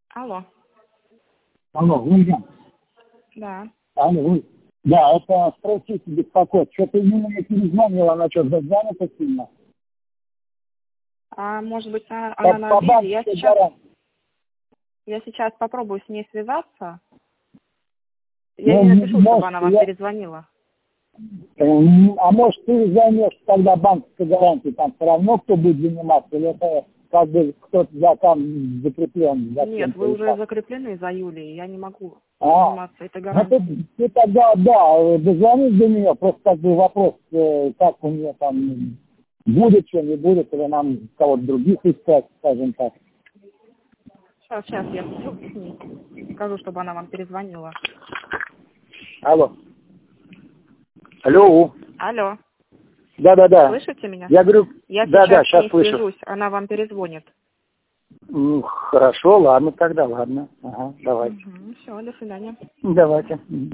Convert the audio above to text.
Алло. Алло, Ольга. Да. Алло, Ольга. Да, это спросите беспокоит. Что-то именно не перезвонила, она что, занята сильно? А может быть, она на обеде? Я сейчас попробую с ней связаться. Я ей напишу, чтобы она вам перезвонила. А может, ты займешь тогда банковской гарантией, там все равно кто будет заниматься, или это как бы кто-то там закреплен? Нет, вы уже закреплены за Юлией, я не могу заниматься этой гарантией. Ты тогда, да, дозвонись до нее, просто как бы вопрос, как у нее там будет, что не будет, или нам кого-то других искать, скажем так. Сейчас я с ней скажу, чтобы она вам перезвонила. Алло. Алло. Алло. Да. Слышите меня? Я говорю, я сейчас слышу. Свяжусь, она вам перезвонит. Хорошо, ладно тогда, ладно. Ага, давайте. Все, до свидания. Давайте.